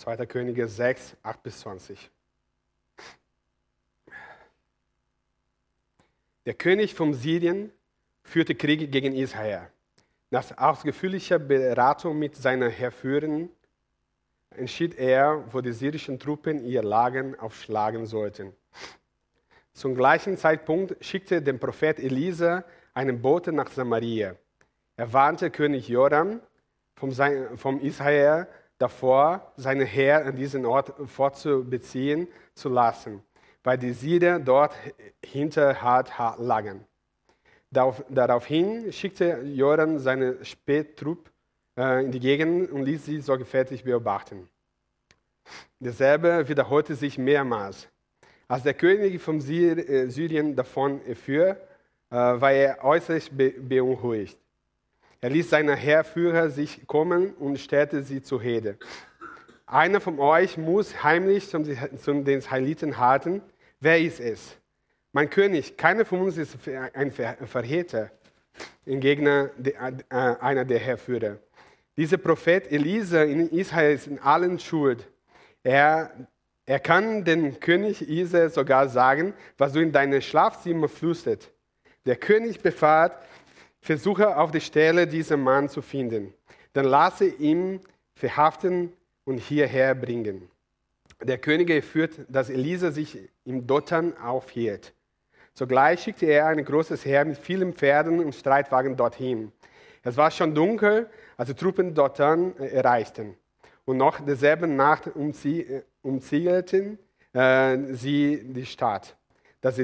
2. Könige 6, 8-20. Der König von Syrien führte Krieg gegen Israel. Nach ausführlicher Beratung mit seinen Heerführern entschied er, wo die syrischen Truppen ihr Lager aufschlagen sollten. Zum gleichen Zeitpunkt schickte der Prophet Elisa einen Boten nach Samaria. Er warnte König Joram vom Israel davor, seine Heer an diesen Ort vorzubeziehen zu lassen, weil die Syrer dort hinterhalt lagen. Daraufhin schickte Joram seine Spähtruppe in die Gegend und ließ sie sorgfältig beobachten. Dasselbe wiederholte sich mehrmals. Als der König von Syrien davon erfuhr, war er äußerst beunruhigt. Er ließ seine Heerführer sich kommen und stellte sie zur Rede. Einer von euch muss heimlich zu den Israeliten halten. Wer ist es? Mein König, keiner von uns ist ein Verräter, entgegnete einer der Heerführer. Dieser Prophet Elisa in Israel ist in allen schuld. Er kann dem König Israel sogar sagen, was du in deinem Schlafzimmer flüstert. Der König befahl, versuche auf die Stelle diesen Mann zu finden. Dann lasse ihn verhaften und hierher bringen. Der König erfuhr, dass Elisa sich im Dothan aufhielt. Sogleich schickte er ein großes Heer mit vielen Pferden und Streitwagen dorthin. Es war schon dunkel, als die Truppen Dothan erreichten. Und noch derselben Nacht umzingelten sie die Stadt. Als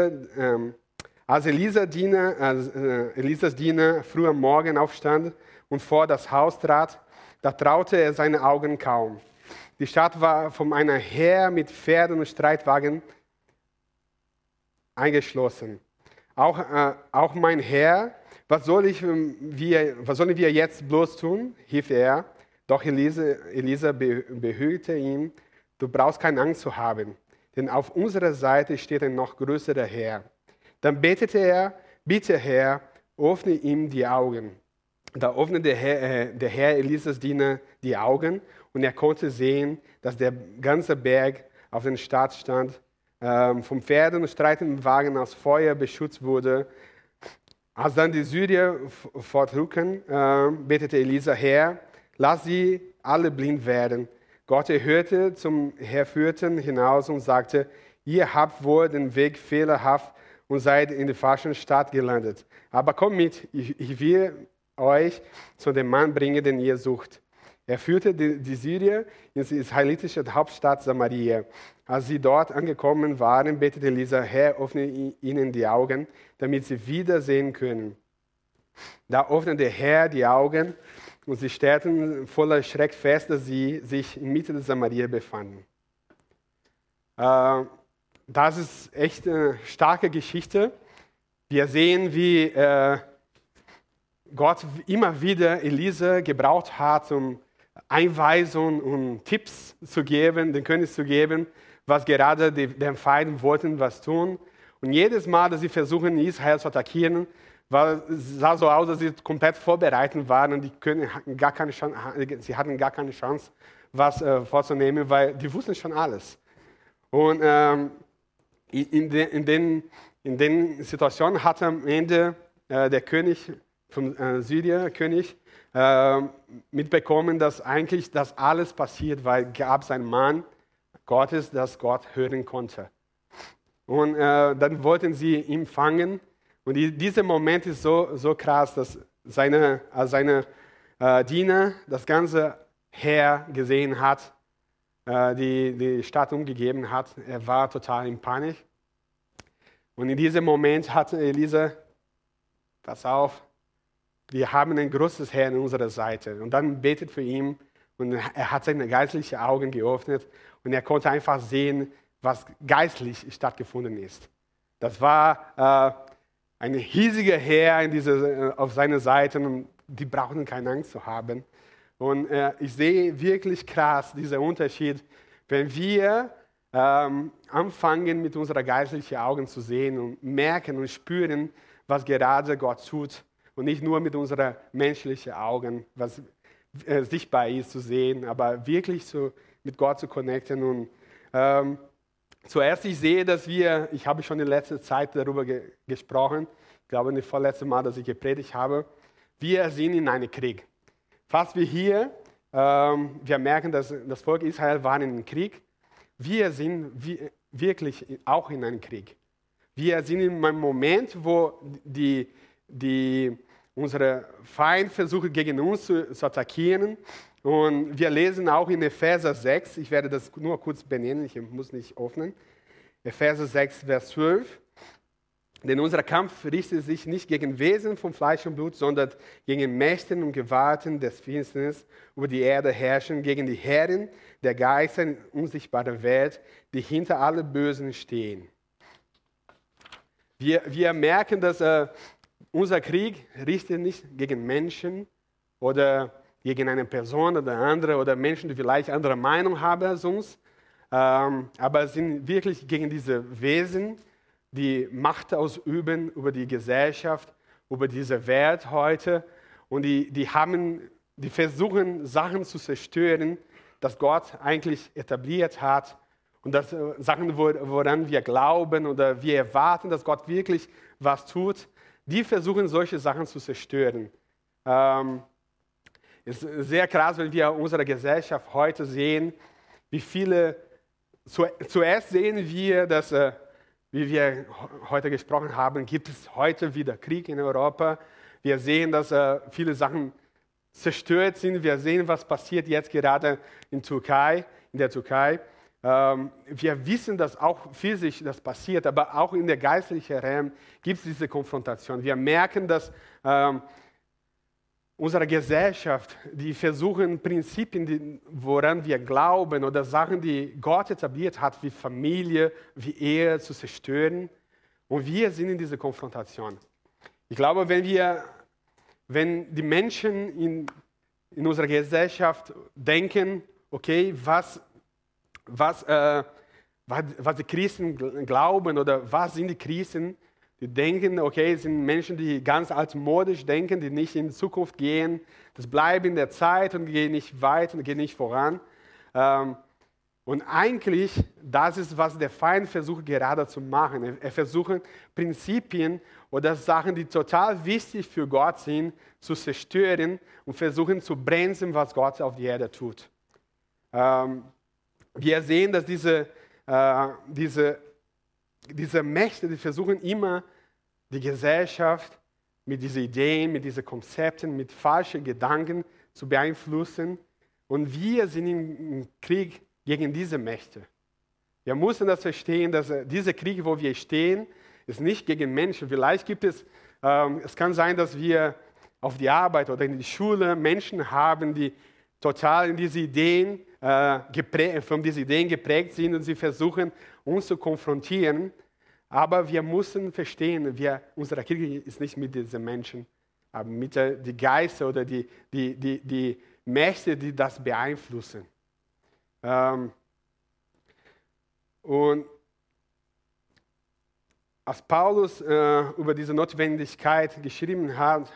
Elisas Diener früh am Morgen aufstand und vor das Haus trat, da traute er seine Augen kaum. Die Stadt war von einem Heer mit Pferden und Streitwagen eingeschlossen. Auch mein Herr, was sollen wir jetzt bloß tun? Rief er. Doch Elisa beruhigte ihn, du brauchst keine Angst zu haben, denn auf unserer Seite steht ein noch größerer Herr. Dann betete er, bitte Herr, öffne ihm die Augen. Da öffnete der Herr Elisas Diener die Augen und er konnte sehen, dass der ganze Berg auf der Stadt stand, vom Pferden und streitenden Wagen aus Feuer beschützt wurde. Als dann die Syrer fortrücken, betete Elisa, Herr, lass sie alle blind werden. Gott erhörte zum Heerführten hinaus und sagte, ihr habt wohl den Weg fehlerhaft und seid in der falschen Stadt gelandet. Aber kommt mit, ich will euch zu dem Mann bringen, den ihr sucht. Er führte die Syrer in die israelitische Hauptstadt Samaria. Als sie dort angekommen waren, betete Elisa, Herr, öffne ihnen die Augen, damit sie wieder sehen können. Da öffnete der Herr die Augen und sie stellten voller Schreck fest, dass sie sich inmitten der Samaria befanden. Das ist echt eine starke Geschichte. Wir sehen, wie Gott immer wieder Elisa gebraucht hat, um Einweisungen und Tipps zu geben, den König zu geben, was gerade die Feinde wollten, was tun. Und jedes Mal, dass sie versuchen, Israel zu attackieren, sah so aus, dass sie komplett vorbereitet waren und sie hatten gar keine Chance, was vorzunehmen, weil die wussten schon alles. Und in den Situationen hat am Ende der König vom Syrien mitbekommen, dass eigentlich das alles passiert, weil gab es einen Mann Gottes, das Gott hören konnte. Und dann wollten sie ihn fangen. Und dieser Moment ist so krass, dass seine Diener das ganze Heer gesehen hat, die Stadt umgegeben hat. Er war total in Panik. Und in diesem Moment hat Elisa, pass auf, wir haben ein großes Heer an unserer Seite. Und dann betet für ihn und er hat seine geistlichen Augen geöffnet und er konnte einfach sehen, was geistlich stattgefunden ist. Das war ein riesiger Heer auf seiner Seite und die brauchten keine Angst zu haben. Und ich sehe wirklich krass diesen Unterschied, wenn wir anfangen, mit unseren geistlichen Augen zu sehen und merken und spüren, was gerade Gott tut. Und nicht nur mit unseren menschlichen Augen, was sichtbar ist, zu sehen, aber wirklich zu mit Gott zu connecten. Und zuerst, ich sehe, dass ich habe schon in letzter Zeit darüber gesprochen, ich glaube, das vorletzte Mal, dass ich gepredigt habe, wir sind in einem Krieg. Fast wie hier, wir merken, dass das Volk Israel war in einem Krieg. Wir sind wirklich auch in einem Krieg. Wir sind in einem Moment, wo unsere Feind versuchen, gegen uns zu attackieren. Und wir lesen auch in Epheser 6, ich werde das nur kurz benennen, ich muss nicht öffnen. Epheser 6, Vers 12. Denn unser Kampf richtet sich nicht gegen Wesen von Fleisch und Blut, sondern gegen Mächten und Gewalten des Finsternis über die Erde herrschen, gegen die Herren der Geister in unsichtbarer Welt, die hinter allem Bösen stehen. Wir merken, dass unser Krieg richtet nicht gegen Menschen oder gegen eine Person oder andere oder Menschen, die vielleicht andere Meinung haben als uns, aber es sind wirklich gegen diese Wesen, die Macht ausüben über die Gesellschaft, über diese Welt heute. Und die versuchen, Sachen zu zerstören, das Gott eigentlich etabliert hat. Und das Sachen, woran wir glauben oder wir erwarten, dass Gott wirklich was tut, die versuchen, solche Sachen zu zerstören. Es ist sehr krass, wenn wir unsere Gesellschaft heute sehen, wie viele, zuerst sehen wir, dass wie wir heute gesprochen haben, gibt es heute wieder Krieg in Europa. Wir sehen, dass viele Sachen zerstört sind. Wir sehen, was passiert jetzt gerade in der Türkei. Wir wissen, dass auch physisch das passiert, aber auch in der geistlichen Raum gibt es diese Konfrontation. Wir merken, dass unsere Gesellschaft, die versuchen Prinzipien, woran wir glauben oder Sachen, die Gott etabliert hat, wie Familie, wie Ehe zu zerstören. Und wir sind in dieser Konfrontation. Ich glaube, wenn die Menschen in unserer Gesellschaft denken, okay, was die Christen glauben oder was sind die Christen, die denken, okay, es sind Menschen, die ganz altmodisch denken, die nicht in die Zukunft gehen, das bleibt in der Zeit und gehen nicht weit und gehen nicht voran. Und eigentlich, das ist, was der Feind versucht gerade zu machen. Er versucht Prinzipien oder Sachen, die total wichtig für Gott sind, zu zerstören und versuchen zu bremsen, was Gott auf die Erde tut. Wir sehen, dass diese Mächte, die versuchen immer, die Gesellschaft mit diesen Ideen, mit diesen Konzepten, mit falschen Gedanken zu beeinflussen. Und wir sind im Krieg gegen diese Mächte. Wir müssen das verstehen, dass dieser Krieg, wo wir stehen, ist nicht gegen Menschen. Vielleicht gibt es kann sein, dass wir auf die Arbeit oder in die Schule Menschen haben, die total in diese Ideen von diesen Ideen geprägt sind und sie versuchen, uns zu konfrontieren. Aber wir müssen verstehen, unser Krieg ist nicht mit diesen Menschen, aber mit den Geistern oder die Mächte, die das beeinflussen. Und als Paulus über diese Notwendigkeit geschrieben hat,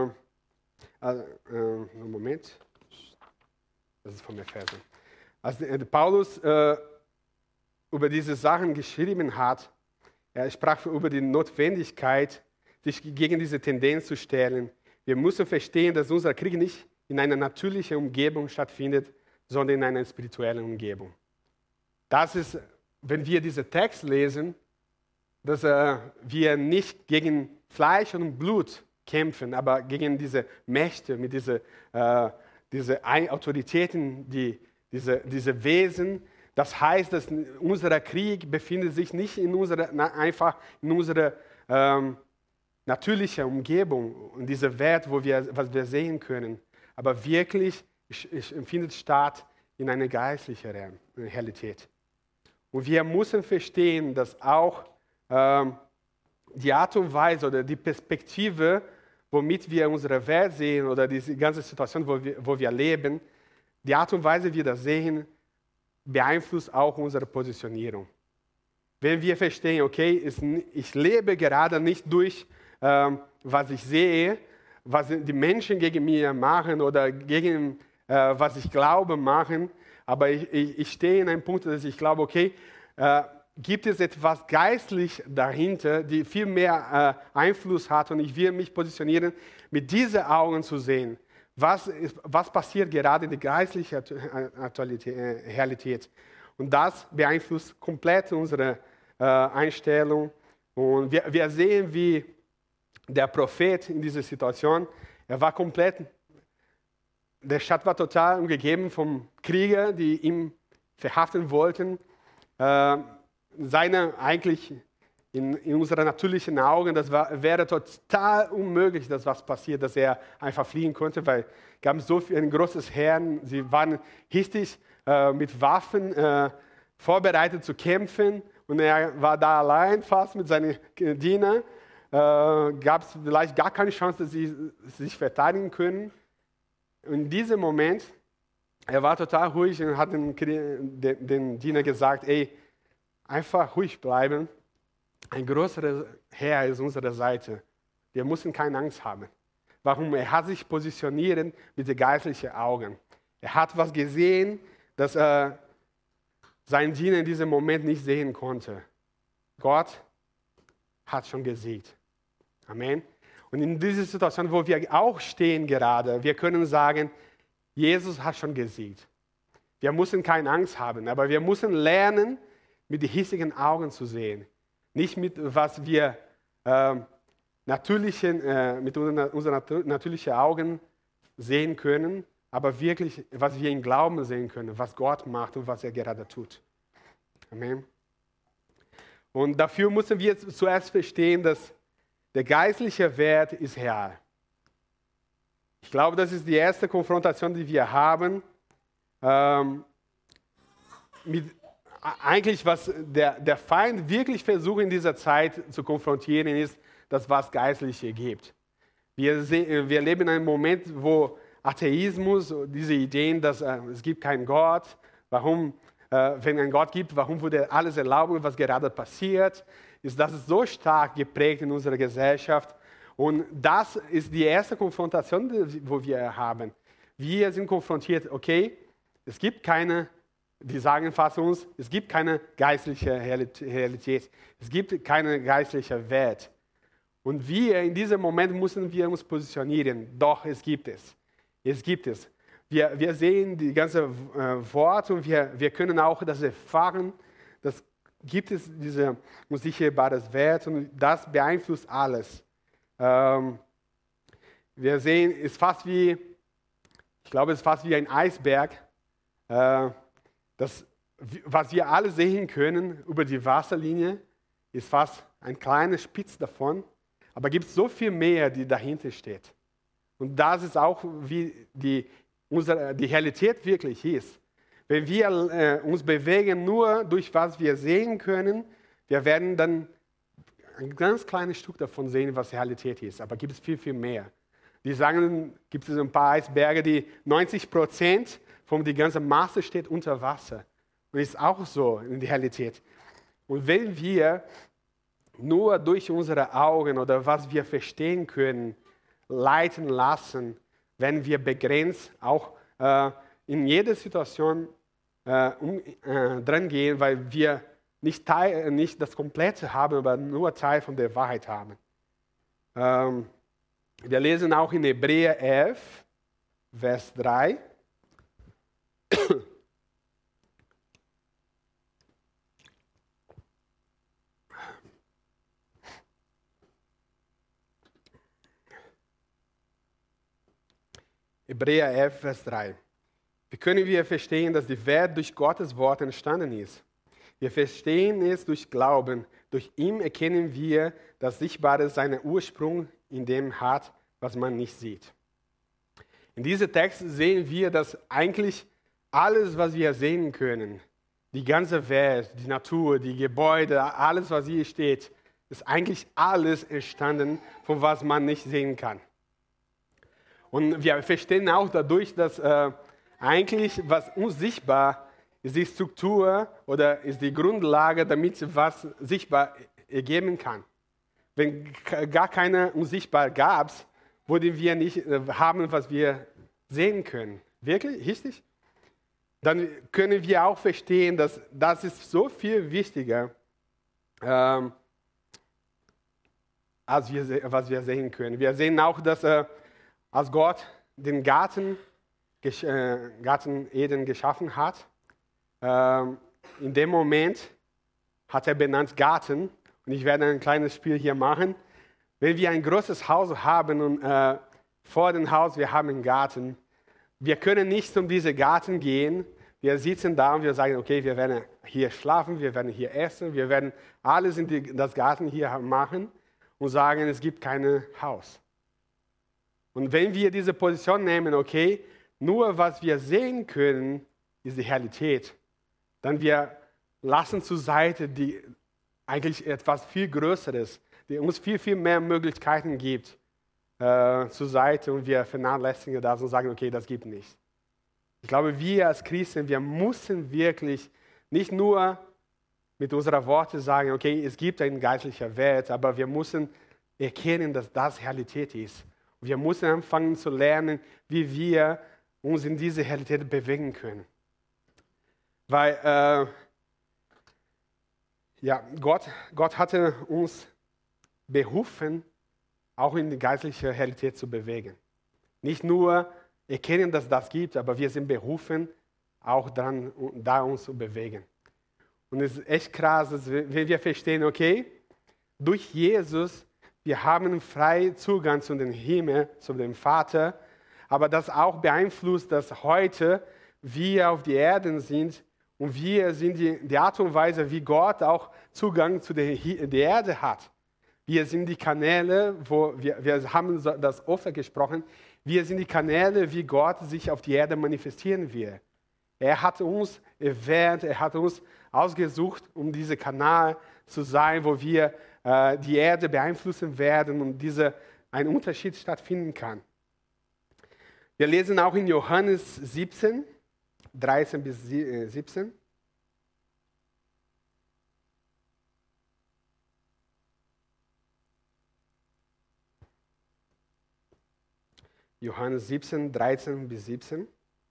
Moment, das ist von Epheser. Als Paulus über diese Sachen geschrieben hat, er sprach über die Notwendigkeit, sich gegen diese Tendenz zu stellen. Wir müssen verstehen, dass unser Krieg nicht in einer natürlichen Umgebung stattfindet, sondern in einer spirituellen Umgebung. Das ist, wenn wir diesen Text lesen, dass wir nicht gegen Fleisch und Blut kämpfen, aber gegen diese Mächte, mit diese Autoritäten, diese Wesen. Das heißt, dass unser Krieg befindet sich nicht einfach in unserer natürlichen Umgebung, in dieser Welt, was wir sehen können, aber wirklich findet statt in einer geistlichen Realität. Und wir müssen verstehen, dass auch die Art und Weise oder die Perspektive, womit wir unsere Welt sehen oder diese ganze Situation, wo wir leben, die Art und Weise, wie wir das sehen, beeinflusst auch unsere Positionierung. Wenn wir verstehen, okay, ich lebe gerade nicht durch, was ich sehe, was die Menschen gegen mich machen oder gegen was ich glaube machen, Aber ich stehe in einem Punkt, dass ich glaube, okay, gibt es etwas geistlich dahinter, die viel mehr Einfluss hat und ich will mich positionieren, mit diesen Augen zu sehen. Was passiert gerade in der geistlichen Realität? Und das beeinflusst komplett unsere Einstellung. Und wir sehen, wie der Prophet in dieser Situation, er war komplett, der Stadt war total umgeben von Kriegern, die ihn verhaften wollten. Eigentlich in unseren natürlichen Augen, wäre total unmöglich, dass was passiert, dass er einfach fliehen konnte, weil es gab so ein großes Heer, sie waren richtig mit Waffen vorbereitet zu kämpfen und er war da allein fast mit seinen Dienern. Gab es vielleicht gar keine Chance, dass sie sich verteidigen können. Und in diesem Moment, er war total ruhig und hat den Diener gesagt, ey, einfach ruhig bleiben. Ein größeres Herr ist unsere Seite. Wir müssen keine Angst haben. Warum? Er hat sich positioniert mit den geistlichen Augen. Er hat was gesehen, das sein Diener in diesem Moment nicht sehen konnte. Gott hat schon gesiegt. Amen. Und in dieser Situation, wo wir auch stehen gerade, wir können sagen, Jesus hat schon gesiegt. Wir müssen keine Angst haben, aber wir müssen lernen, mit den hiesigen Augen zu sehen. Nicht mit was wir mit unseren natürlichen Augen sehen können, aber wirklich, was wir im Glauben sehen können, was Gott macht und was er gerade tut. Amen. Und dafür müssen wir zuerst verstehen, dass der geistliche Wert ist real. Ich glaube, das ist die erste Konfrontation, die wir haben. Eigentlich, was der Feind wirklich versucht in dieser Zeit zu konfrontieren, ist, dass was Geistliche gibt. Wir leben in einem Moment, wo Atheismus, diese Ideen, dass es gibt keinen Gott, warum, wenn ein Gott gibt, warum würde alles erlauben, was gerade passiert, das ist so stark geprägt in unserer Gesellschaft. Und das ist die erste Konfrontation, wo wir haben. Wir sind konfrontiert, okay, es gibt keine, die sagen fast uns, es gibt keine geistliche Realität, es gibt keine geistliche Welt. Und wir in diesem Moment müssen wir uns positionieren, doch es gibt es. Es gibt es. Wir sehen die ganze Wort und wir können auch das erfahren, dass gibt es diese unsichtbare Welt und das beeinflusst alles. Wir sehen, es ist fast wie ein Eisberg, was wir alle sehen können über die Wasserlinie, ist fast ein kleiner Spitz davon, aber gibt es so viel mehr, die dahinter steht. Und das ist auch, wie die Realität wirklich ist. Wenn wir uns bewegen nur durch was wir sehen können, wir werden dann ein ganz kleines Stück davon sehen, was Realität ist. Aber gibt es viel, viel mehr. Die sagen, gibt es ein paar Eisberge, die 90% von der ganzen Masse steht unter Wasser. Und ist auch so in der Realität. Und wenn wir nur durch unsere Augen oder was wir verstehen können, leiten lassen, werden wir begrenzt auch in jeder Situation dran gehen, weil wir nicht das Komplette haben, aber nur Teil von der Wahrheit haben. Wir lesen auch in Hebräer 11, Vers 3. Hebräer 11, Vers 3. Wie können wir verstehen, dass die Welt durch Gottes Wort entstanden ist? Wir verstehen es durch Glauben. Durch ihn erkennen wir, dass Sichtbare seinen Ursprung in dem hat, was man nicht sieht. In diesem Text sehen wir, dass eigentlich alles, was wir sehen können, die ganze Welt, die Natur, die Gebäude, alles, was hier steht, ist eigentlich alles entstanden, von was man nicht sehen kann. Und wir verstehen auch dadurch, dass eigentlich, was uns sichtbar ist, die Struktur oder ist die Grundlage, damit was sichtbar ergeben kann. Wenn gar keine Unsichtbar gab, würden wir nicht haben, was wir sehen können. Wirklich? Richtig? dann können wir auch verstehen, dass das ist so viel wichtiger, als was wir sehen können. Wir sehen auch, dass als Gott den Garten Eden geschaffen hat, in dem Moment hat er benannt Garten. Und ich werde ein kleines Spiel hier machen. Wenn wir ein großes Haus haben und vor dem Haus wir haben einen Garten, wir können nicht um diesen Garten gehen. Wir sitzen da und wir sagen, okay, wir werden hier schlafen, wir werden hier essen, wir werden alles in das Garten hier machen und sagen, es gibt kein Haus. Und wenn wir diese Position nehmen, okay, nur was wir sehen können, ist die Realität, dann wir lassen zur Seite die eigentlich etwas viel Größeres, die uns viel, viel mehr Möglichkeiten gibt, zur Seite und wir vernachlässigen das und sagen, okay, das gibt nicht. Ich glaube, wir als Christen, wir müssen wirklich nicht nur mit unseren Worten sagen, okay, es gibt eine geistliche Welt, aber wir müssen erkennen, dass das Realität ist. Und wir müssen anfangen zu lernen, wie wir uns in diese Realität bewegen können. Weil Gott hatte uns berufen, auch in die geistliche Realität zu bewegen. Nicht nur erkennen, dass das gibt, aber wir sind berufen, auch da uns zu bewegen. Und es ist echt krass, wenn wir verstehen, okay, durch Jesus, wir haben freien Zugang zu dem Himmel, zu dem Vater, aber das auch beeinflusst, dass heute wir auf die Erde sind und wir sind die Art und Weise, wie Gott auch Zugang zu der Erde hat. Wir sind die Kanäle, wo wir haben das Opfer gesprochen, wir sind die Kanäle, wie Gott sich auf die Erde manifestieren will. Er hat uns erwählt, er hat uns ausgesucht, um dieser Kanal zu sein, wo wir die Erde beeinflussen werden und ein Unterschied stattfinden kann. Wir lesen auch in Johannes 17, 13 bis 17. Johannes 17, 13 bis 17.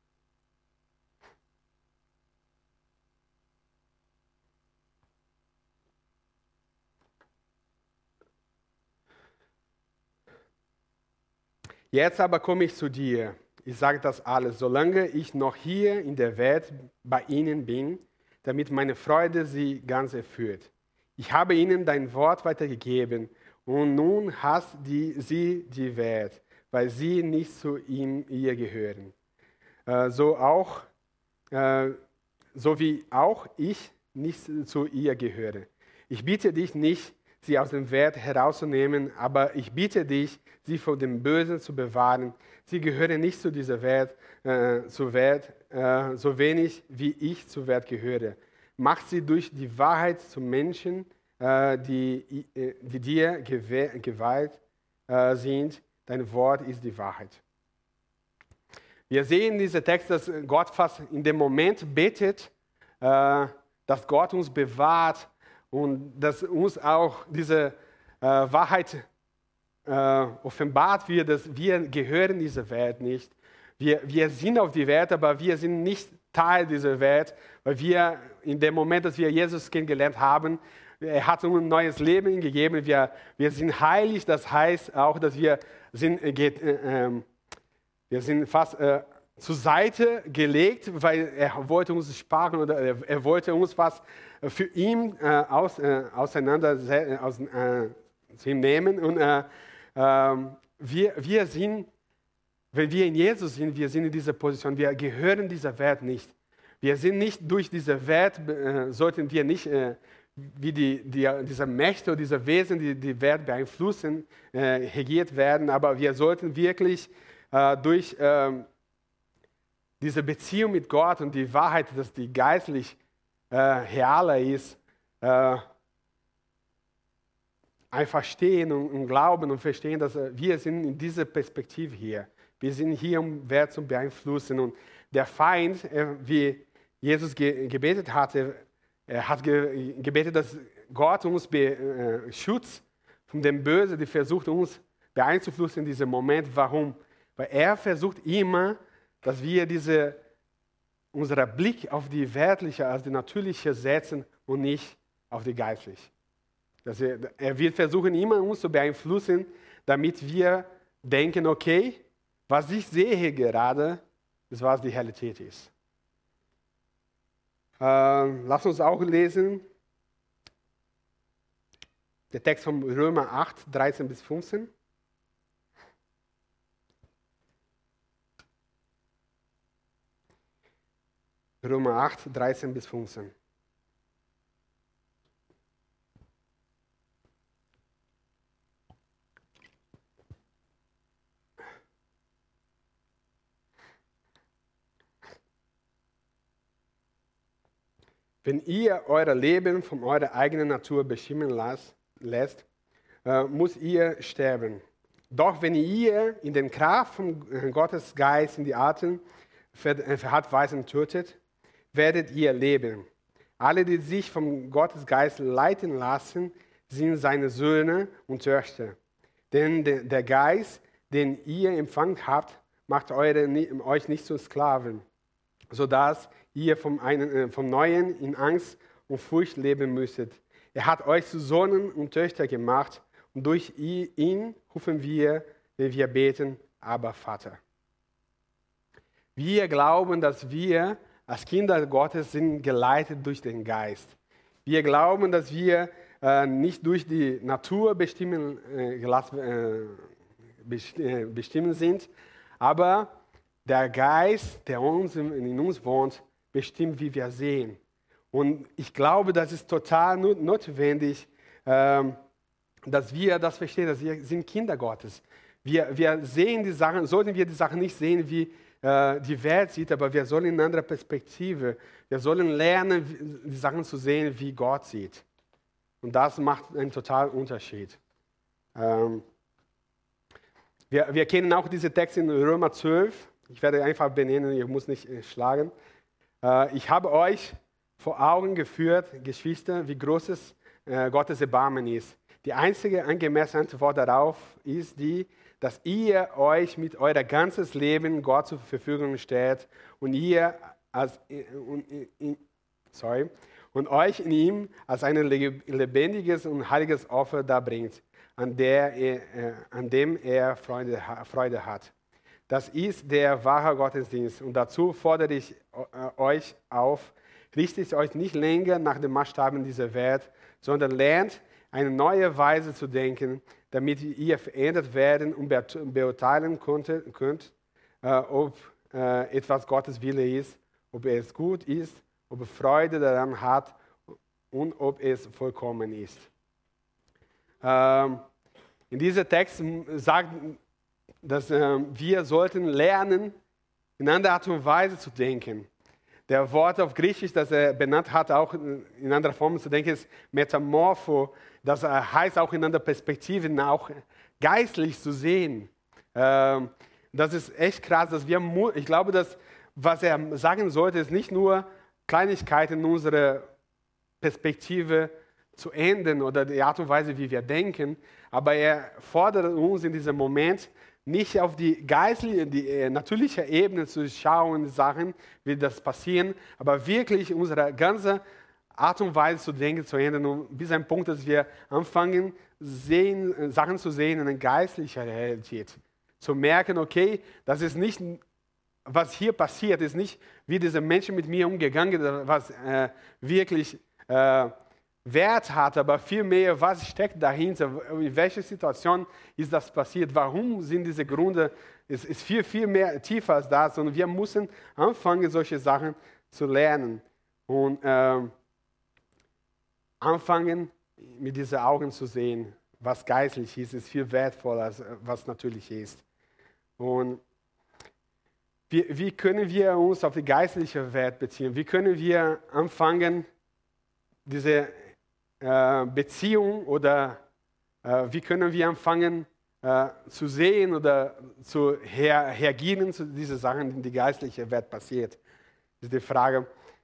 Jetzt aber komme ich zu dir. Ich sage das alles, solange ich noch hier in der Welt bei ihnen bin, damit meine Freude sie ganz erfüllt. Ich habe ihnen dein Wort weitergegeben und nun hasst sie die Welt, weil sie nicht zu ihr gehören. So wie auch ich nicht zu ihr gehöre. Ich bitte dich nicht, sie aus dem Welt herauszunehmen, aber ich bitte dich, sie vor dem Bösen zu bewahren. Sie gehören nicht zu dieser Welt, so wenig wie ich zur Welt gehöre. Mach sie durch die Wahrheit zu Menschen, die dir geweiht sind. Dein Wort ist die Wahrheit. Wir sehen in diesem Text, dass Gott fast in dem Moment betet, dass Gott uns bewahrt und dass uns auch diese Wahrheit offenbart wird, dass wir gehören dieser Welt nicht. Wir sind auf die Welt, aber wir sind nicht Teil dieser Welt, weil wir in dem Moment, dass wir Jesus kennengelernt haben, er hat uns ein neues Leben gegeben. Wir sind heilig, das heißt auch, dass wir sind fast zur Seite gelegt, weil er wollte uns sparen oder er wollte uns was für ihn nehmen. Und wir sind, wenn wir in Jesus sind, wir sind in dieser Position, wir gehören dieser Welt nicht. Wir sind nicht durch diese Welt, sollten wir nicht wie diese Mächte oder diese Wesen, die die Welt beeinflussen, regiert werden, aber wir sollten wirklich durch diese Beziehung mit Gott und die Wahrheit, dass die geistlich realer ist, einfach stehen und glauben und verstehen, dass wir sind in dieser Perspektive hier. Wir sind hier, um Welt zu beeinflussen. Und der Feind, wie Jesus gebetet hatte, er hat gebetet, dass Gott uns schützt von dem Bösen, die versucht, uns beeinflussen in diesem Moment. Warum? Weil er versucht immer, dass wir unser Blick auf die weltliche, also die natürliche setzen und nicht auf die geistliche. Er wird versuchen, immer uns zu beeinflussen, damit wir denken, okay, was ich sehe gerade, ist, was die Realität ist. Lass uns auch lesen, der Text von Römer 8, 13 bis 15. Römer 8, 13 bis 15. Wenn ihr euer Leben von eurer eigenen Natur bestimmen lässt, muss ihr sterben. Doch wenn ihr in den Kraft von Gottes Geist in die Arten Verhaltensweisen tötet, werdet ihr leben. Alle, die sich vom Gottes Geist leiten lassen, sind seine Söhne und Töchter. Denn der Geist, den ihr empfangen habt, macht euch nicht zu Sklaven, sodass ihr vom Neuen in Angst und Furcht leben müsstet. Er hat euch zu Söhnen und Töchtern gemacht und durch ihn rufen wir, wenn wir beten, aber Vater. Wir glauben, dass wir als Kinder Gottes sind geleitet durch den Geist. Wir glauben, dass wir nicht durch die Natur bestimmen sind, aber der Geist, der in uns wohnt, bestimmt, wie wir sehen. Und ich glaube, das ist total notwendig, dass wir das verstehen, dass wir sind Kinder Gottes. Wir sehen die Sachen, sollten wir die Sachen nicht sehen, wie die Welt sieht, aber wir sollen in einer anderen Perspektive, wir sollen lernen, die Sachen zu sehen, wie Gott sieht. Und das macht einen totalen Unterschied. Wir kennen auch diese Texte in Römer 12. Ich werde einfach benennen, ich muss nicht schlagen. Ich habe euch vor Augen geführt, Geschwister, wie groß Gottes Erbarmen ist. Die einzige angemessene Antwort darauf ist die, dass ihr euch mit eurem ganzen Leben Gott zur Verfügung stellt und euch in ihm als ein lebendiges und heiliges Opfer darbringt, an dem er Freude hat. Das ist der wahre Gottesdienst und dazu fordere ich euch auf, richtet euch nicht länger nach den Maßstaben dieser Welt, sondern lernt, eine neue Weise zu denken, damit ihr verändert werden und beurteilen könnt, ob etwas Gottes Wille ist, ob es gut ist, ob er Freude daran hat und ob es vollkommen ist. In diesem Text sagt, dass wir sollten lernen, in anderer Art und Weise zu denken. Der Wort auf Griechisch, das er benannt hat, auch in anderer Form zu denken, ist Metamorpho. Das heißt auch in anderer Perspektive, auch geistlich zu sehen. Das ist echt krass. Ich glaube, dass was er sagen sollte, ist nicht nur Kleinigkeiten in unserer Perspektive zu ändern oder die Art und Weise, wie wir denken, aber er fordert uns in diesem Moment, nicht auf die geistliche, die natürliche Ebene zu schauen, Sachen, wie das passieren, aber wirklich unsere ganze Art und Weise zu denken, zu ändern, bis ein Punkt, dass wir anfangen, Sachen zu sehen in einer geistlichen Realität. Zu merken, okay, das ist nicht, was hier passiert, ist nicht, wie diese Menschen mit mir umgegangen sind, was wirklich Wert hat, aber vielmehr, was steckt dahinter, in welcher Situation ist das passiert, warum sind diese Gründe, es ist viel, viel mehr tiefer als das und wir müssen anfangen, solche Sachen zu lernen und anfangen, mit diesen Augen zu sehen, was geistlich ist viel wertvoller, als was natürlich ist. Und wie können wir uns auf die geistliche Welt beziehen? Wie können wir anfangen, diese Beziehung oder wie können wir anfangen zu sehen oder zu reagieren zu diesen Sachen, die in der geistlichen Welt passiert? Das ist die Frage.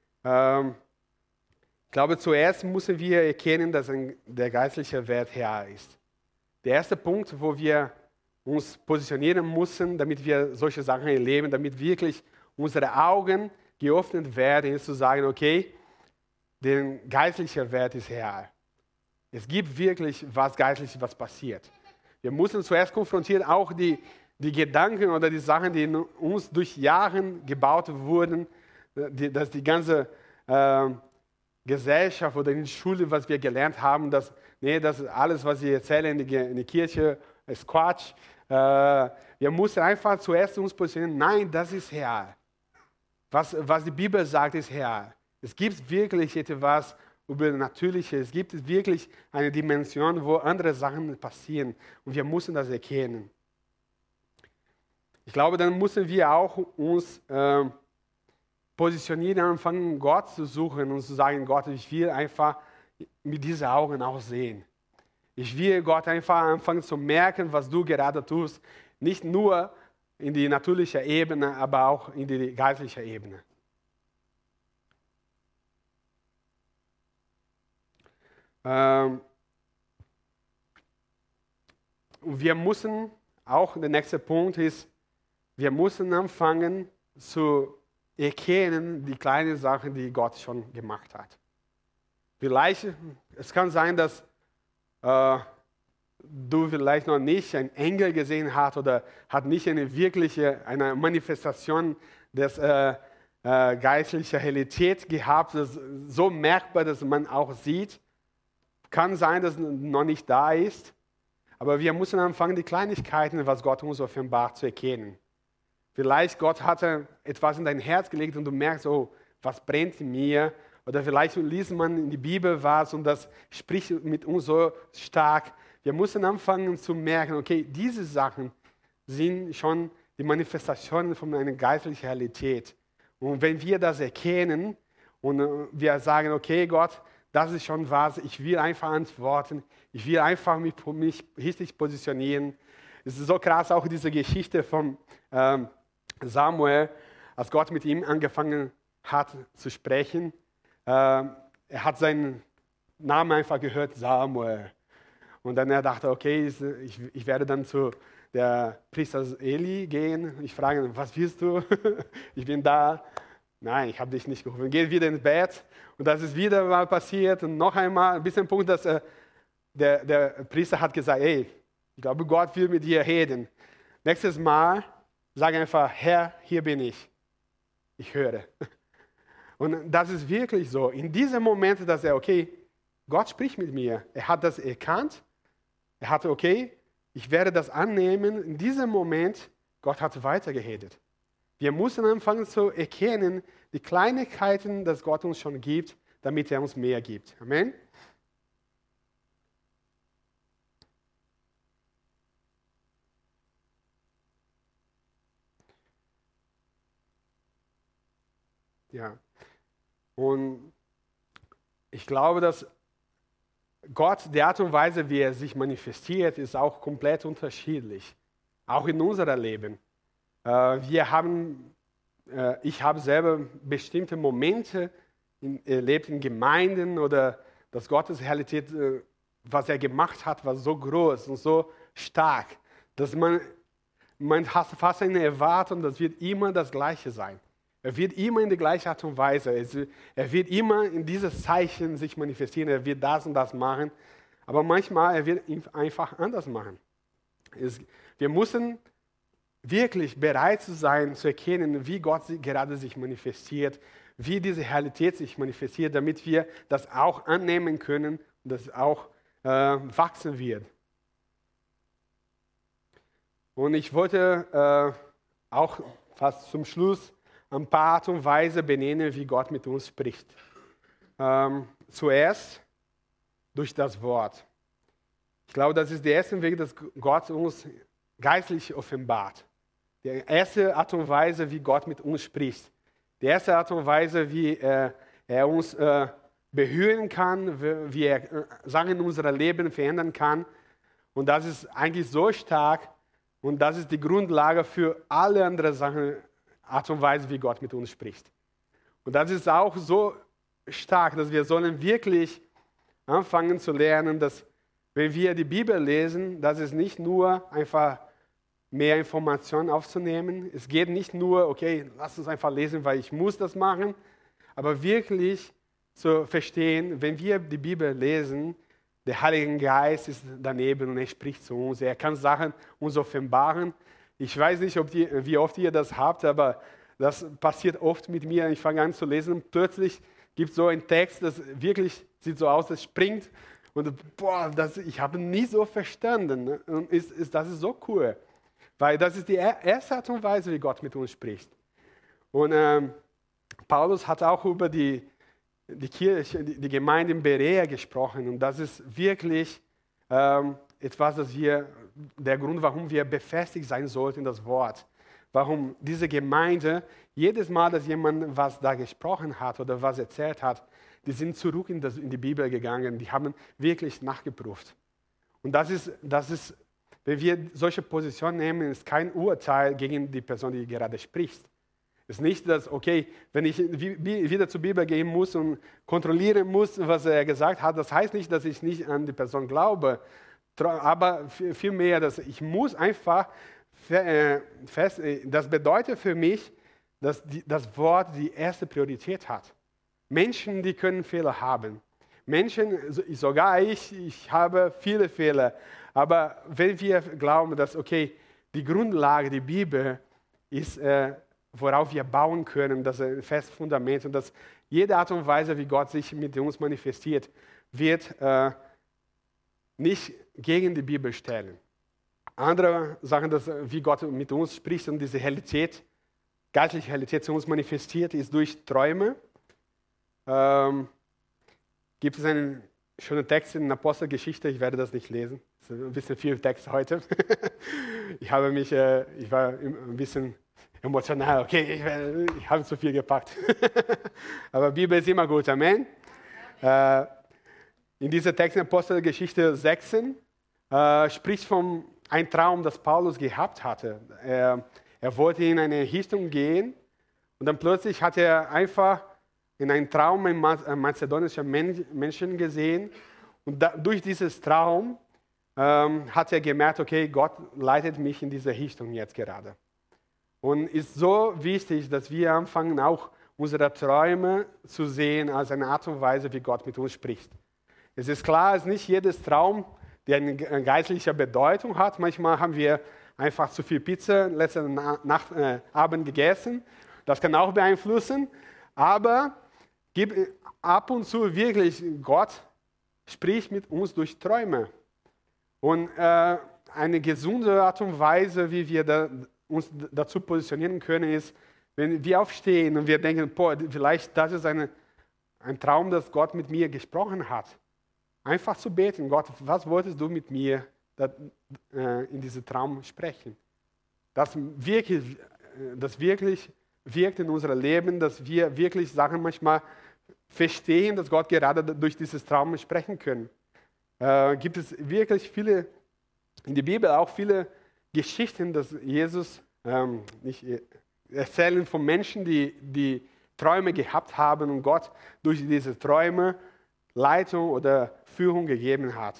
Ich glaube, zuerst müssen wir erkennen, dass der geistliche Welt Herr ist. Der erste Punkt, wo wir uns positionieren müssen, damit wir solche Sachen erleben, damit wirklich unsere Augen geöffnet werden, ist zu sagen, okay, der geistliche Wert ist real. Es gibt wirklich was Geistliches, was passiert. Wir müssen zuerst konfrontieren, auch die Gedanken oder die Sachen, die in uns durch Jahre gebaut wurden, dass die ganze Gesellschaft oder in der Schule, was wir gelernt haben, dass das alles, was sie erzählen in der Kirche, ist Quatsch. Wir müssen einfach zuerst uns positionieren, nein, das ist real. Was die Bibel sagt, ist real. Es gibt wirklich etwas Übernatürliches. Es gibt wirklich eine Dimension, wo andere Sachen passieren. Und wir müssen das erkennen. Ich glaube, dann müssen wir auch uns positionieren, anfangen, Gott zu suchen und zu sagen, Gott, ich will einfach mit diesen Augen auch sehen. Ich will Gott einfach anfangen zu merken, was du gerade tust. Nicht nur in die natürliche Ebene, aber auch in die geistliche Ebene. Und wir müssen, auch der nächste Punkt ist, wir müssen anfangen zu erkennen die kleinen Sachen, die Gott schon gemacht hat. Vielleicht, es kann sein, dass du vielleicht noch nicht einen Engel gesehen hast oder hat nicht eine Manifestation des geistlichen Realität gehabt, das so merkbar, dass man auch sieht. Kann sein, dass es noch nicht da ist, aber wir müssen anfangen, die Kleinigkeiten, was Gott uns offenbart, zu erkennen. Vielleicht Gott hatte etwas in dein Herz gelegt und du merkst, oh, was brennt in mir? Oder vielleicht liest man in die Bibel was und das spricht mit uns so stark. Wir müssen anfangen zu merken, okay, diese Sachen sind schon die Manifestationen von einer geistlichen Realität. Und wenn wir das erkennen und wir sagen, okay, Gott, das ist schon was, ich will einfach antworten, ich will einfach mich richtig positionieren. Es ist so krass, auch diese Geschichte von Samuel, als Gott mit ihm angefangen hat zu sprechen. Er hat seinen Namen einfach gehört, Samuel. Und dann er dachte, okay, ich werde dann zu der Priester Eli gehen. Ich frage, was willst du? Ich bin da. Nein, ich habe dich nicht gerufen. Geh wieder ins Bett. Und das ist wieder mal passiert. Und noch einmal, bis zum Punkt, dass der Priester hat gesagt, hey, ich glaube, Gott will mit dir reden. Nächstes Mal, sag einfach, Herr, hier bin ich. Ich höre. Und das ist wirklich so. In diesem Moment, dass okay, Gott spricht mit mir. Er hat das erkannt. Er hatte, okay, ich werde das annehmen. In diesem Moment, Gott hat weitergeredet. Wir müssen anfangen zu erkennen, die Kleinigkeiten, die Gott uns schon gibt, damit er uns mehr gibt. Amen. Ja. Und ich glaube, dass Gott, die Art und Weise, wie er sich manifestiert, ist auch komplett unterschiedlich. Auch in unserem Leben. Ich habe selber bestimmte Momente erlebt in Gemeinden oder dass Gottes Realität, was er gemacht hat, war so groß und so stark, dass man hat fast eine Erwartung, das wird immer das Gleiche sein. Er wird immer in der gleichen Art und Weise. Er wird immer in dieses Zeichen sich manifestieren. Er wird das und das machen. Aber manchmal er wird ihn einfach anders machen. Wir müssen wirklich bereit zu sein, zu erkennen, wie Gott gerade sich manifestiert, wie diese Realität sich manifestiert, damit wir das auch annehmen können und das auch wachsen wird. Und ich wollte auch fast zum Schluss ein paar Art und Weise benennen, wie Gott mit uns spricht. Zuerst durch das Wort. Ich glaube, das ist der erste Weg, dass Gott uns geistlich offenbart. Die erste Art und Weise, wie Gott mit uns spricht. Die erste Art und Weise, wie er uns berühren kann, wie er Sachen in unserem Leben verändern kann. Und das ist eigentlich so stark und das ist die Grundlage für alle anderen Sachen, Art und Weise, wie Gott mit uns spricht. Und das ist auch so stark, dass wir sollen wirklich anfangen zu lernen, dass wenn wir die Bibel lesen, dass es nicht nur einfach mehr Informationen aufzunehmen. Es geht nicht nur, okay, lass uns einfach lesen, weil ich muss das machen, aber wirklich zu verstehen, wenn wir die Bibel lesen, der Heilige Geist ist daneben und er spricht zu uns. Er kann Sachen uns offenbaren. Ich weiß nicht, wie oft ihr das habt, aber das passiert oft mit mir. Ich fange an zu lesen und plötzlich gibt es so einen Text, das wirklich sieht so aus, das springt. Und ich habe nie so verstanden. Und das ist so cool. Weil das ist die erste Art und Weise, wie Gott mit uns spricht. Und Paulus hat auch über die Kirche, die Gemeinde in Berea gesprochen. Und das ist wirklich etwas, der Grund, warum wir befestigt sein sollten in das Wort. Warum diese Gemeinde, jedes Mal, dass jemand was da gesprochen hat oder was erzählt hat, die sind zurück in die Bibel gegangen, die haben wirklich nachgeprüft. Und das ist, wenn wir solche Positionen nehmen, ist kein Urteil gegen die Person, die gerade spricht. Es ist nicht, dass, okay, wenn ich wieder zur Bibel gehen muss und kontrollieren muss, was er gesagt hat, das heißt nicht, dass ich nicht an die Person glaube, aber vielmehr, dass ich muss einfach das bedeutet für mich, dass das Wort die erste Priorität hat. Menschen, die können Fehler haben. Menschen, sogar ich habe viele Fehler. Aber wenn wir glauben, dass, okay, die Grundlage, die Bibel ist, worauf wir bauen können, das ist ein festes Fundament und dass jede Art und Weise, wie Gott sich mit uns manifestiert, wird nicht gegen die Bibel stellen. Andere sagen, dass wie Gott mit uns spricht und diese Realität, geistliche Realität zu uns manifestiert, ist durch Träume. Gibt es einen schönen Text in der Apostelgeschichte, ich werde das nicht lesen, es ist ein bisschen viel Text heute. Ich war ein bisschen emotional, okay, ich habe zu viel gepackt. Aber Bibel ist immer gut, Amen. In dieser Text in Apostelgeschichte 16 spricht von einem Traum, das Paulus gehabt hatte. Er wollte in eine Richtung gehen und dann plötzlich hat er einfach in einem Traum einen mazedonischen Menschen gesehen und durch dieses Traum hat er gemerkt, okay, Gott leitet mich in diese Richtung jetzt gerade. Und es ist so wichtig, dass wir anfangen, auch unsere Träume zu sehen als eine Art und Weise, wie Gott mit uns spricht. Es ist klar, dass nicht jedes Traum, der eine geistliche Bedeutung hat. Manchmal haben wir einfach zu viel Pizza letzten Abend gegessen. Das kann auch beeinflussen. Aber ab und zu wirklich, Gott spricht mit uns durch Träume. Und eine gesunde Art und Weise, wie wir uns dazu positionieren können, ist, wenn wir aufstehen und wir denken, vielleicht das ist ein Traum, dass Gott mit mir gesprochen hat. Einfach zu beten, Gott, was wolltest du mit mir in diesem Traum sprechen? Das wirklich wirkt in unserem Leben, dass wir wirklich Sachen manchmal verstehen, dass Gott gerade durch dieses Traum sprechen können. Gibt es wirklich viele, in der Bibel auch viele Geschichten, dass Jesus erzählen von Menschen, die Träume gehabt haben und Gott durch diese Träume Leitung oder Führung gegeben hat.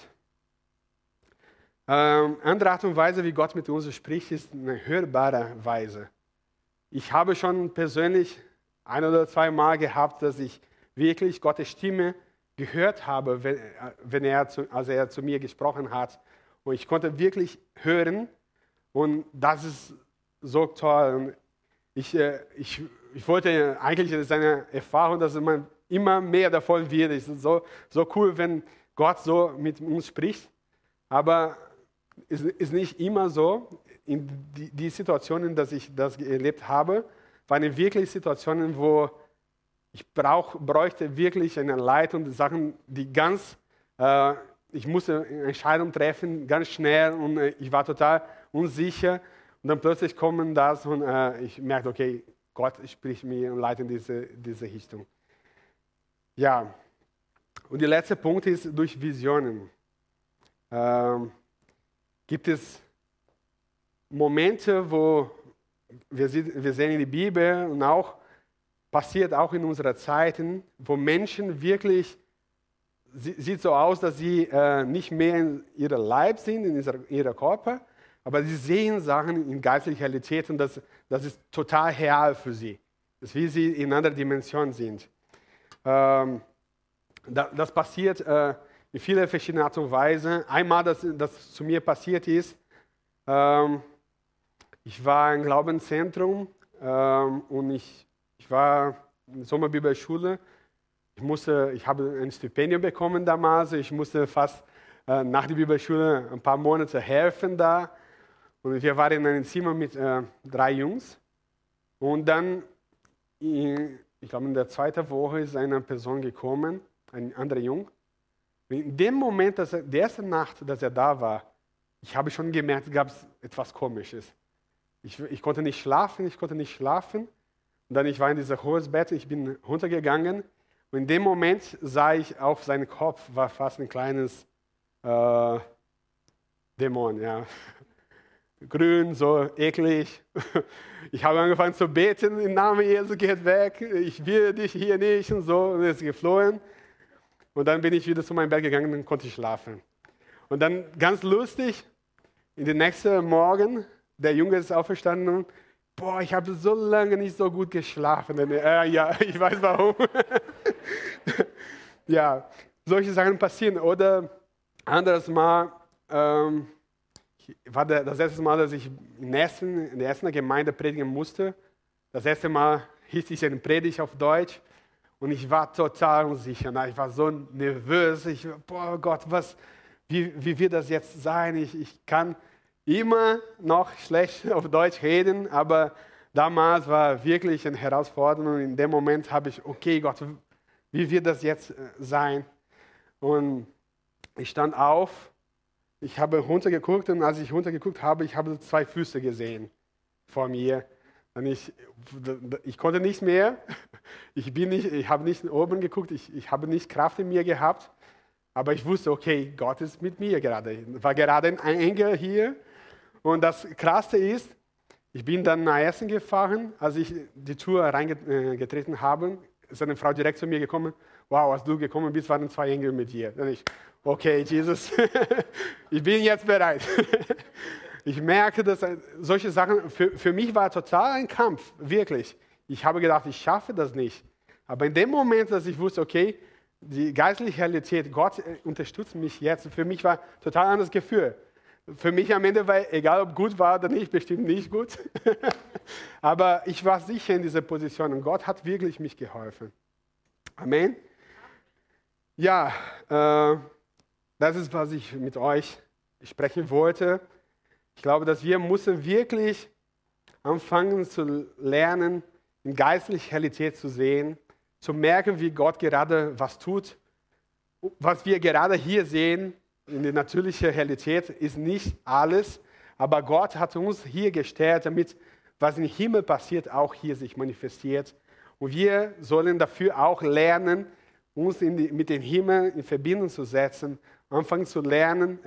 Andere Art und Weise, wie Gott mit uns spricht, ist eine hörbare Weise. Ich habe schon persönlich 1 oder 2 Mal gehabt, dass ich wirklich Gottes Stimme gehört habe, als er zu mir gesprochen hat. Und ich konnte wirklich hören und das ist so toll. Und ich wollte eigentlich, das ist eine Erfahrung, dass man immer mehr davon wird. Es ist so cool, wenn Gott so mit uns spricht. Aber es ist nicht immer so. In die Situationen, dass ich das erlebt habe, waren wirklich Situationen, wo ich bräuchte wirklich eine Leitung, Sachen, die ich musste eine Entscheidung treffen, ganz schnell und ich war total unsicher. Und dann plötzlich kommen das und ich merke, okay, Gott spricht mir und leitet in diese Richtung. Ja, und der letzte Punkt ist durch Visionen. Gibt es Momente, wo wir sehen in der Bibel und auch passiert auch in unseren Zeiten, wo Menschen wirklich, sieht so aus, dass sie nicht mehr in ihrem Leib sind, in ihrem Körper, aber sie sehen Sachen in geistlicher Realität und das ist total real für sie. Das ist, wie sie in einer Dimension sind. Das passiert in vielen verschiedenen Art und Weisen. Einmal, das zu mir passiert ist, ich war im Glaubenszentrum und ich war in der Sommerbibelschule. Ich habe ein Stipendium bekommen damals. Ich musste fast nach der Bibelschule ein paar Monate helfen da. Und wir waren in einem Zimmer mit 3 Jungs. Und dann, ich glaube in der 2. Woche, ist eine Person gekommen, ein anderer Jung. In dem Moment, die erste Nacht, dass er da war, ich habe schon gemerkt, gab es etwas Komisches. Ich konnte nicht schlafen. Und dann, ich war in diesem hohes Bett, ich bin runtergegangen. Und in dem Moment sah ich auf seinen Kopf, war fast ein kleines Dämon, ja. Grün, so eklig. Ich habe angefangen zu beten, im Namen Jesu, geht weg, ich will dich hier nicht und so. Und er ist geflohen. Und dann bin ich wieder zu meinem Bett gegangen und konnte schlafen. Und dann, ganz lustig, in den nächsten Morgen, der Junge ist auferstanden und, boah, ich habe so lange nicht so gut geschlafen. Ja, ich weiß warum. Ja, solche Sachen passieren. Oder anderes Mal, war das erste Mal, dass ich in der ersten Gemeinde predigen musste. Das erste Mal hielt ich eine Predigt auf Deutsch und ich war total unsicher. Ich war so nervös. Boah Gott, wie wird das jetzt sein? Ich kann immer noch schlecht auf Deutsch reden, aber damals war wirklich eine Herausforderung. Und in dem Moment habe ich, okay Gott, wie wird das jetzt sein? Und ich stand auf. Ich habe runtergeguckt und als ich runtergeguckt habe, ich habe 2 Füße gesehen vor mir. Und ich konnte nicht mehr. Ich habe nicht oben geguckt, ich habe nicht Kraft in mir gehabt. Aber ich wusste, okay, Gott ist mit mir gerade. War gerade ein Engel hier. Und das Krasse ist, ich bin dann nach Essen gefahren. Als ich die Tür reingetreten habe, ist eine Frau direkt zu mir gekommen. Wow, als du gekommen bist, waren 2 Engel mit dir. Und ich, okay, Jesus, ich bin jetzt bereit. Ich merke, dass solche Sachen, für mich war total ein Kampf, wirklich. Ich habe gedacht, ich schaffe das nicht. Aber in dem Moment, dass ich wusste, okay, die geistliche Realität, Gott unterstützt mich jetzt, für mich war ein total anderes Gefühl. Für mich am Ende war, egal ob gut war oder nicht, bestimmt nicht gut. Aber ich war sicher in dieser Position und Gott hat wirklich mich geholfen. Amen. Ja, das ist, was ich mit euch sprechen wollte. Ich glaube, dass wir müssen wirklich anfangen zu lernen, in geistlicher Realität zu sehen, zu merken, wie Gott gerade was tut. Was wir gerade hier sehen, in der natürlichen Realität, ist nicht alles, aber Gott hat uns hier gestellt, damit was im Himmel passiert, auch hier sich manifestiert. Und wir sollen dafür auch lernen, uns mit dem Himmel in Verbindung zu setzen, anfangen zu lernen,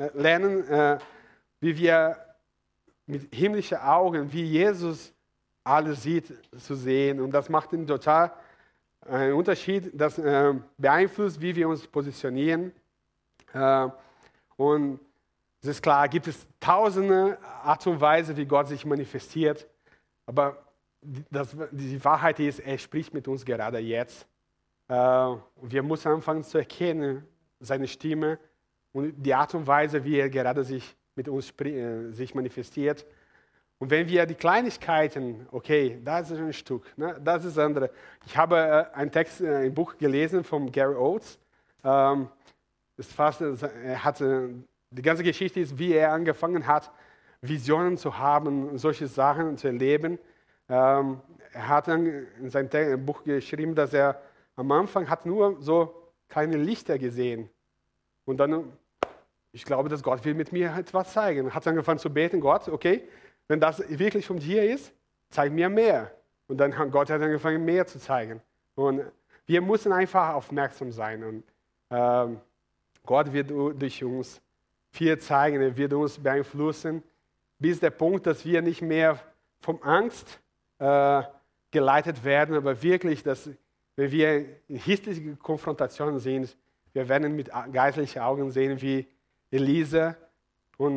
wie wir mit himmlischen Augen, wie Jesus alles sieht, zu sehen. Und das macht einen total einen Unterschied. Das beeinflusst, wie wir uns positionieren. Und es ist klar, gibt es tausende Art und Weise, wie Gott sich manifestiert. Aber die Wahrheit ist, er spricht mit uns gerade jetzt. Wir müssen anfangen zu erkennen, seine Stimme und die Art und Weise, wie er gerade sich mit uns sich manifestiert. Und wenn wir die Kleinigkeiten, okay, das ist ein Stück, ne, das ist das andere. Ich habe ein Buch gelesen von Gary Oates. Die ganze Geschichte ist, wie er angefangen hat, Visionen zu haben, solche Sachen zu erleben. Er hat dann in seinem Buch geschrieben, dass er am Anfang hat nur so kleine Lichter gesehen. Und dann, ich glaube, dass Gott will mit mir etwas zeigen. Er hat angefangen zu beten, Gott, okay, wenn das wirklich von dir ist, zeig mir mehr. Und dann hat Gott angefangen, mehr zu zeigen. Und wir müssen einfach aufmerksam sein. Und Gott wird durch uns viel zeigen, er wird uns beeinflussen, bis der Punkt, dass wir nicht mehr vom Angst geleitet werden, aber wirklich, dass wenn wir in hitzige Konfrontationen sind, wir werden mit geistlichen Augen sehen, wie Elisa und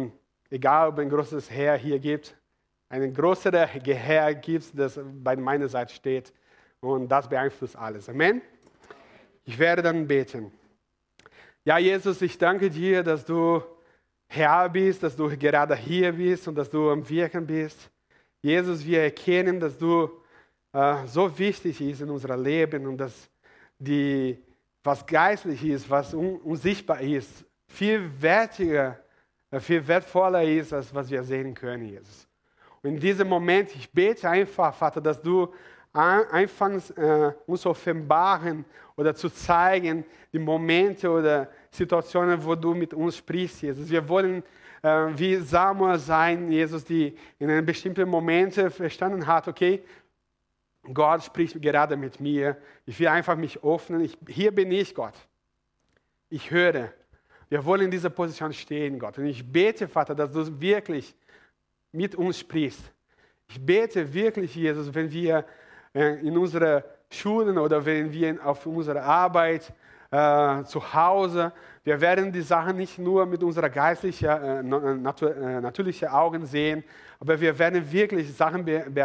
egal ob ein großes Heer hier gibt, ein größerer Heer gibt, das bei meiner Seite steht. Und das beeinflusst alles. Amen. Ich werde dann beten. Ja, Jesus, ich danke dir, dass du Herr bist, dass du gerade hier bist und dass du am Wirken bist. Jesus, wir erkennen, dass du so wichtig ist in unserem Leben und dass was geistlich ist, was unsichtbar ist, viel wertiger, viel wertvoller ist, als was wir sehen können, Jesus. Und in diesem Moment, ich bete einfach, Vater, dass du anfängst, uns offenbaren oder zu zeigen, die Momente oder Situationen, wo du mit uns sprichst, Jesus. Wir wollen wie Samuel sein, Jesus, die in einem bestimmten Moment verstanden hat, okay, Gott spricht gerade mit mir. Ich will einfach mich öffnen. Hier bin ich, Gott. Ich höre. Wir wollen in dieser Position stehen, Gott. Und ich bete, Vater, dass du wirklich mit uns sprichst. Ich bete wirklich, Jesus, wenn wir in unseren Schulen oder wenn wir auf unserer Arbeit zu Hause, wir werden die Sachen nicht nur mit unserer geistlichen, natürlichen Augen sehen, aber wir werden wirklich Sachen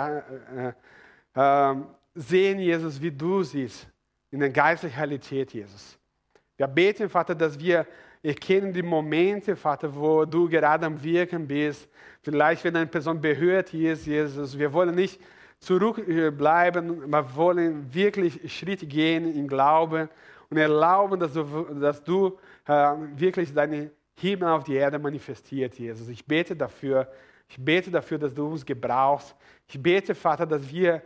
sehen, Jesus, wie du siehst, in der geistlichen Realität, Jesus. Wir beten, Vater, dass wir erkennen die Momente, Vater, wo du gerade am Wirken bist. Vielleicht, wenn eine Person berührt ist, Jesus. Wir wollen nicht zurückbleiben, wir wollen wirklich Schritte gehen im Glauben und erlauben, dass du wirklich deine Himmel auf die Erde manifestiert, Jesus. Ich bete dafür, dass du uns gebrauchst. Ich bete, Vater, dass wir,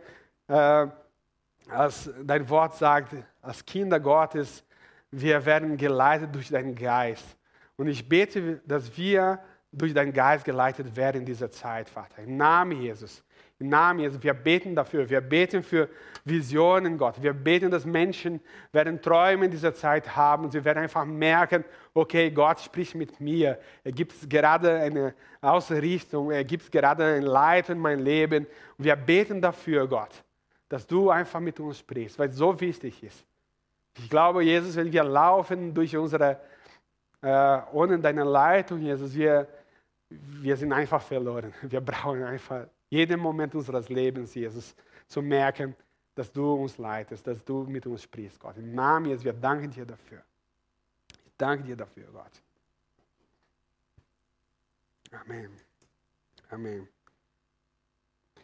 als dein Wort sagt, als Kinder Gottes, wir werden geleitet durch deinen Geist. Und ich bete, dass wir durch deinen Geist geleitet werden in dieser Zeit, Vater. Im Namen Jesus. Im Namen Jesus. Wir beten dafür. Wir beten für Visionen, Gott. Wir beten, dass Menschen werden Träume in dieser Zeit haben. Und sie werden einfach merken, okay, Gott spricht mit mir. Er gibt gerade eine Ausrichtung. Er gibt gerade ein Leid in mein Leben. Und wir beten dafür, Gott, dass du einfach mit uns sprichst, weil es so wichtig ist. Ich glaube, Jesus, wenn wir laufen durch ohne deine Leitung, Jesus, wir sind einfach verloren. Wir brauchen einfach jeden Moment unseres Lebens, Jesus, zu merken, dass du uns leitest, dass du mit uns sprichst, Gott. Im Namen Jesus, wir danken dir dafür. Ich danke dir dafür, Gott. Amen. Amen.